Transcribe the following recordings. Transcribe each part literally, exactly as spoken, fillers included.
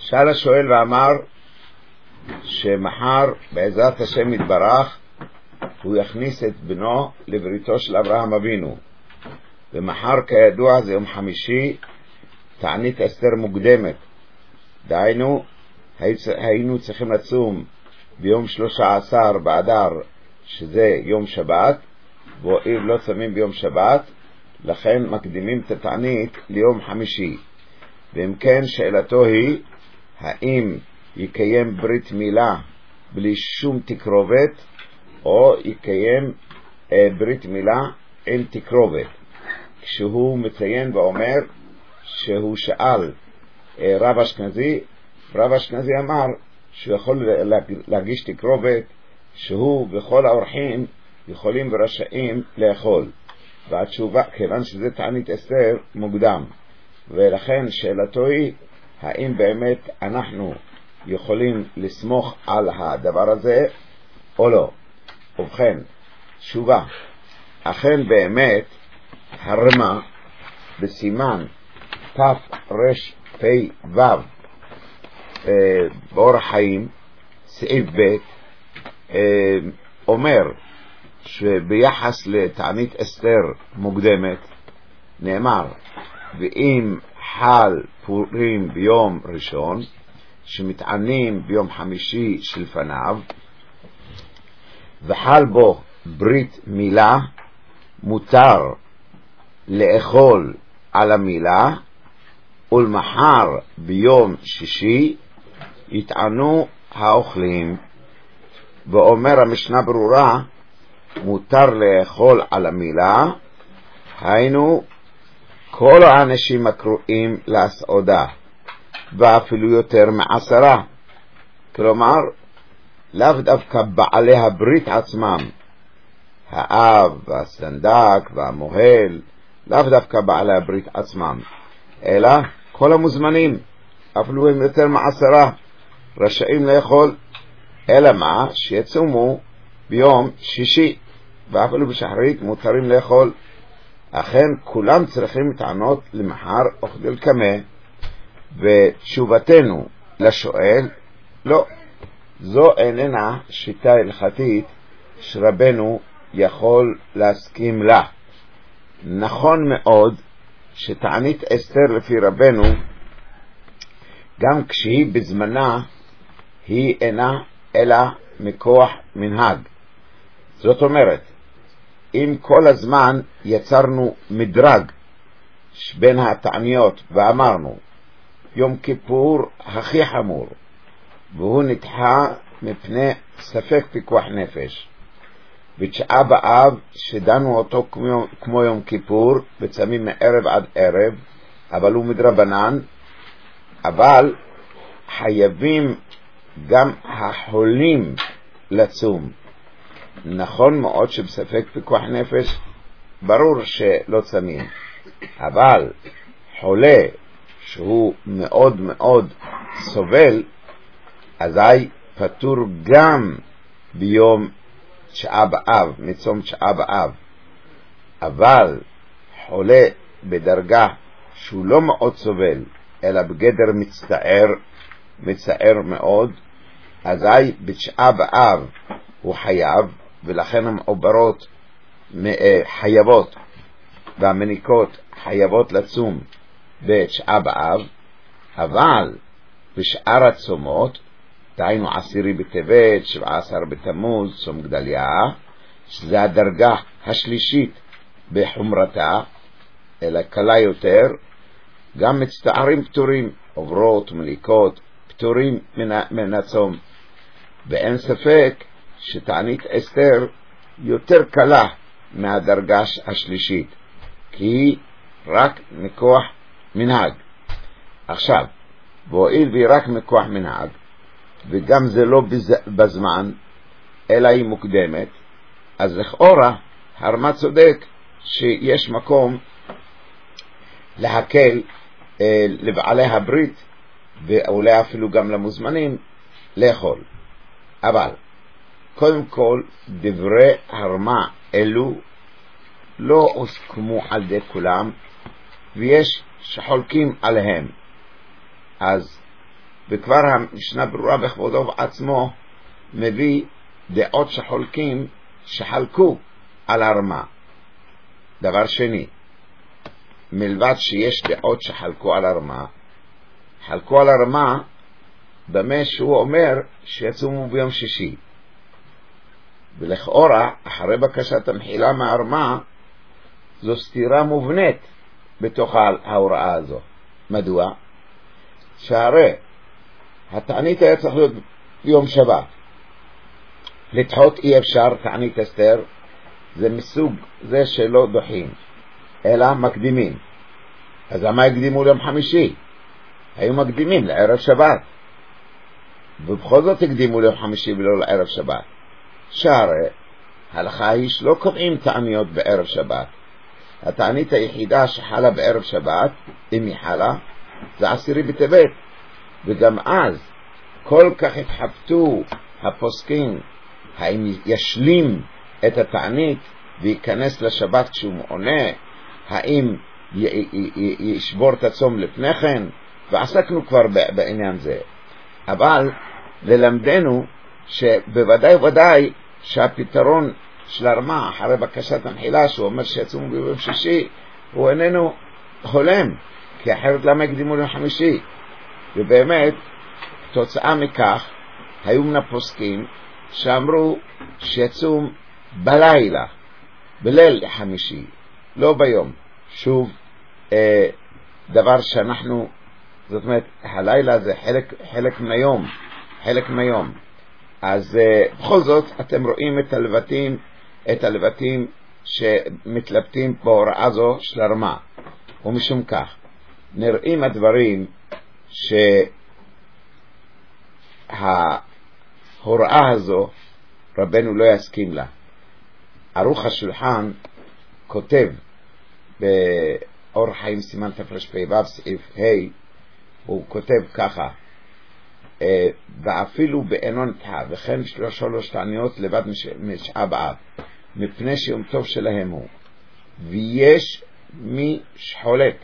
שאל השואל ואמר שמחר בעזרת השם יתברך הוא יכניס את בנו לבריתו של אברהם אבינו, ומחר כידוע זה יום חמישי, תענית אסתר מוקדמת, דהיינו היינו צריכים לצום ביום שלושה עשר באדר שזה יום שבת, והואיל לא צמים ביום שבת לכן מקדימים את התענית ליום חמישי. ואם כן שאלתו היא האם יקיים ברית מילה בלי שום תקרובת או יקיים אה, ברית מילה עם תקרובת. כשהוא מציין ואומר שהוא שאל אה, רב אשכנזי, רב אשכנזי אמר שהוא יכול להגיש תקרובת, שהוא וכל האורחים יכולים ורשאים לאכול. והתשובה, כיוון שזה תענית אסתר מוקדם, ולכן שאלתו היא האם באמת אנחנו יכולים לסמוך על הדבר הזה או לא. ובכן, תשובה, אכן באמת הרמה בסימן תרפ"ו באורח חיים סעיף ב' אומר שביחס לתענית אסתר מוקדמת נאמר ואם חל פורים ביום ראשון שמתענים ביום חמישי שלפניו וחל בו ברית מילה, מותר לאכול על המילה, ולמחר ביום שישי יטענו האוכלים. ואומר המשנה ברורה, מותר לאכול על המילה, היינו כל האנשים הקרואים להסעודה, ואפילו יותר מעשרה. כלומר, לאו דווקא בעלי הברית עצמם, האב והסנדק והמוהל, לאו דווקא בעלי הברית עצמם, אלא כל המוזמנים, אפילו הם יותר מעשרה, רשאים לאכול, אלא מה? שיצומו ביום שישי, ואפילו בשחרית מותרים לאכול. אכן כולם צריכים טענות למחר אוכדל קמה. ותשובתנו לשואל, לא, זו איננה שיטה הלכתית שרבנו יכול להסכים לה. נכון מאוד שתענית אסתר לפי רבנו, גם כשהיא בזמנה, היא אינה אלא מכוח מנהג. זאת אומרת, אם כל הזמן יצרנו מדרג בין התעניות ואמרנו יום כיפור הכי חמור, והוא נדחה מפני ספק פיקוח נפש, בתשעה באב שדנו אותו כמו, כמו יום כיפור וצמים מערב עד ערב, אבל הוא מדרבנן, אבל חייבים גם החולים לצום. נכון מאוד שבספק פיקוח נפש ברור שלא צמים, אבל חולה שהוא מאוד מאוד סובל, אזי פטור גם ביום תשעה באב, מצום תשעה באב. אבל חולה בדרגה שהוא לא מאוד סובל, אלא בגדר מצטער, מצטער מאוד, אזי בתשעה באב הוא חייב, ולכן המעוברות חייבות והמניקות חייבות לצום בתשעה באב. אבל בשאר הצומות, דהיינו עשירי בטבת, שבעה עשר בתמוז, צום גדליה, שזה הדרגה השלישית בחומרתה, אלא קלה יותר, גם מצטערים פטורים, עוברות ומליקות פטורים מן, מן הצום. ואין ספק שתענית אסתר יותר קלה מהדרגה השלישית, כי היא רק מכוח מנהג. עכשיו, והואיל והיא רק מכוח מנהג, וגם זה לא בזמן, אלא היא מוקדמת, אז לכאורה הרמה צודק שיש מקום להקל אה, לבעלי הברית, ואולי אפילו גם למוזמנים, לאכול. אבל קודם כל דברי הרמה אלו לא הוסכמו על ידי כולם, ויש שחולקים עליהם. אז וכבר המשנה ברורה בכבודו בעצמו מביא דעות שחולקים שחלקו על הרמה. דבר שני, מלבד שיש דעות שחלקו על הרמה, חלקו על הרמה במה שהוא אומר שיצומו ביום שישי, ולכאורה אחרי בקשת המחילה מהרמה זו סתירה מובנית בתוך ההוראה הזו. מדוע? שהרי התענית היה צריך להיות יום שבת, לדחות אי אפשר. תענית אסתר זה מסוג זה שלא דוחים אלא מקדימים. אז למה הקדימו ליום חמישי? היו מקדימים לערב שבת, ובכל זאת הקדימו ליום חמישי ולא לערב שבת. שהרי ההלכה היא שלא קובעים תעניות בערב שבת. התענית היחידה שחלה בערב שבת, אם היא חלה, זה עשירי בטבת, וגם אז כל כך התחבטו הפוסקים האם ישלים את התענית וייכנס לשבת כשהוא עונה, האם ישבור את הצום לפני כן, ועסקנו כבר בעניין זה. אבל ללמדנו שבוודאי ודאי שהפתרון של הרמה אחרי בקשת המחילה שהוא אומר שיצומו ביום שישי הוא איננו הולם, כי אחרת למה הקדימו ליום חמישי? ובאמת תוצאה מכך היו מן הפוסקים שאמרו שיצום בלילה, בליל חמישי, לא ביום. שוב, אה, דבר שאנחנו, זאת אומרת, הלילה זה חלק, חלק מהיום, חלק מהיום. אז אה, בכל זאת אתם רואים את הלבטים, את הלבטים שמתלבטים בהוראה זו של הרמה. ומשום כך נראים הדברים שההוראה הזו רבנו לא יסכים לה. ערוך השולחן כותב באור חיים סימן תרפ"ו סעיף ה', הוא כותב ככה: ואפילו באינו נדחה וכן שלוש תעניות לבד משעה באב, מפני שיום טוב שלהם הוא. ויש מי שחולק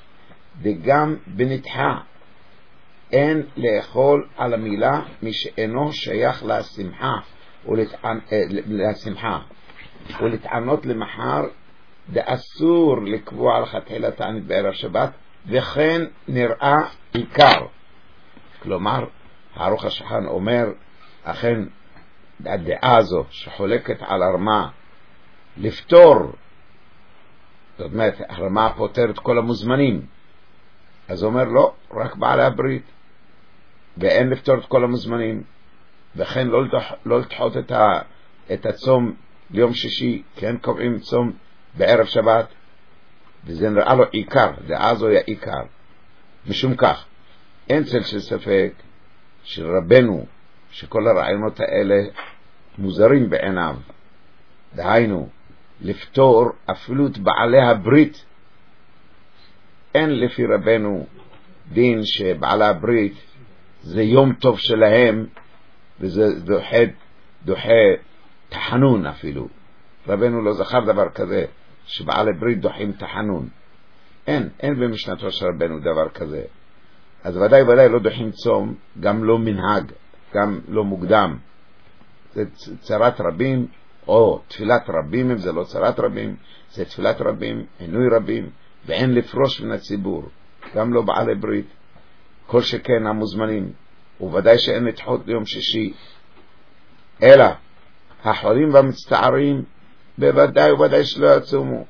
וגם בנדחה אין לאכול על המילה מי שאינו שייך לשמחה ולטענ... לשמחה ולטענות למחר, דאסור לקבוע על חתילה תענית בערב שבת, וכן נראה עיקר. כלומר ערוך השולחן אומר אכן הדעה הזו שחולקת על הרמה לפתור, זאת אומרת הרמה פותר את כל המוזמנים, אז הוא אומר לא, רק בעלי הברית, ואין לפתור את כל המוזמנים, וכן לא, לדח, לא לדחות את, ה, את הצום ליום שישי, כי הם קובעים צום בערב שבת, וזה נראה לו עיקר, דעה זו היא עיקר. משום כך אין צל של ספק של רבנו שכל הרעיונות האלה מוזרים בעיניו, דהיינו לפתור אפילו את בעלי הברית. אין לפי רבנו דין שבעלי הברית זה יום טוב שלהם וזה דוחה, דוחה תחנון. אפילו רבנו לא זכר דבר כזה שבעלי ברית דוחים תחנון. אין, אין במשנתו של רבנו דבר כזה. אז ודאי ודאי לא דוחים צום, גם לא מנהג, גם לא מוקדם. זה צרת רבים, או תפילת רבים, אם זה לא צרת רבים, זה תפילת רבים, עינוי רבים, ואין לפרוש מן הציבור, גם לא בעלי ברית, כל שכן המוזמנים, וודאי שאין לדחות ליום שישי. אלא החולים והמצטערים בוודאי וודאי שלא יצומו.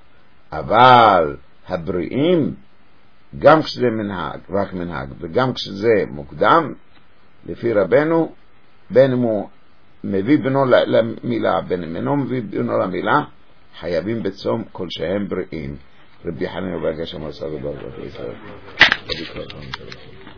אבל הבריאים, גם כשזה מנהג, רק מנהג, וגם כשזה מוקדם, לפי רבנו, בין אם הוא מביא בנו למילה, בין אם אינו מביא בנו למילה, חייבים בצום כל שהם בריאים. רבי חנינא בר גשם עשה דבר בישראל.